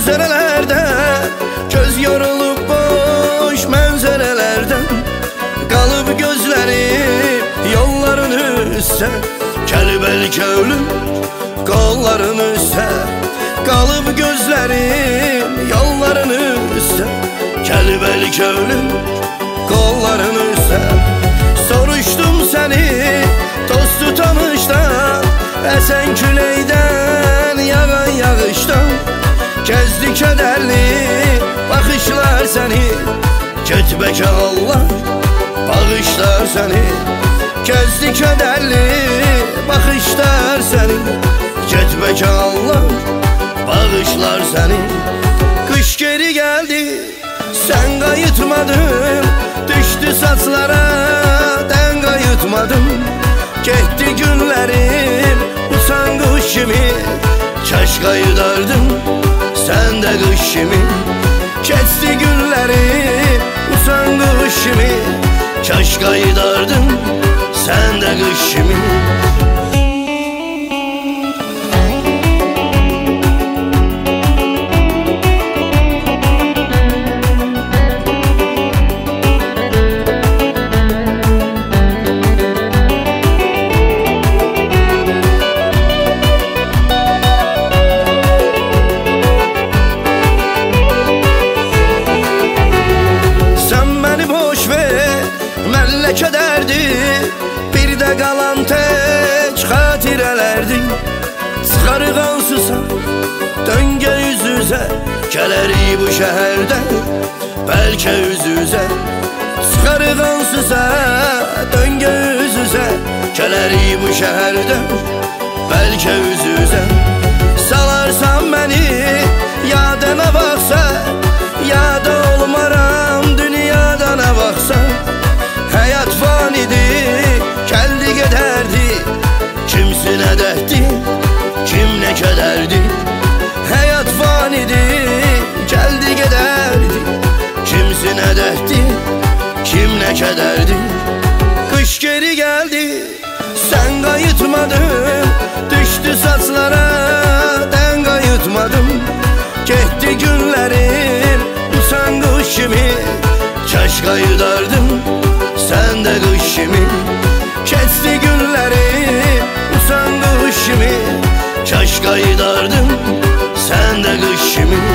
manzaralardan, göz yorulup boş mənzərələrdən, qalıb gözlərim yolların üstə, kəlbəlik ölüm qolların üstə, qalıb gözlərim yolların üstə, kəlbəlik ölüm qolların üstə. Soruşdum səni dostu tanışdan, əsən küləkdən, yağan yağışdan, kezdi kədərli baxışlar səni, getbəkə Allah bağışlar səni, kezdi kədərli baxışlar səni, getbəkə Allah bağışlar səni. Qış geri gəldi, sən qayıtmadın, düşdü saçlara, dən qayıtmadın, getdi günlərim uçan quş kimi, kaş qayıdardın sən də qış kimi, keçdi günlərim uçan quş kimi, kaş qayıdardın sən də qış kimi. Kədərdir, bir də qalan tək xatirələrdir. Çıxarıq ansısa, döngə üz-üzə, gələrik bu şəhərdə, bəlkə üz-üzə. Çıxarıq ansısa, döngə üz-üzə, gələrik bu şəhərdə, bəlkə üz-üzə. Salarsan məni, yada nə baxsa, yada olmaram, dünyada nə baxsa. Həyat fanidir, gəldi gedərdi, kimsi nə dəhdi, kim nə kədərdi. Həyat fanidir, gəldi gedərdi, kimsi nə dəhdi, kim nə kədərdi. Qış geri gəldi, sən qayıtmadın, düşdü saçlara, dən qayıtmadın, getdi günlərim uçan quş kimi, kaş qayıdardın sən də qış kimi, keçdi günlərim uçan quş kimi, kaş qayıdardın sən də qış kimi.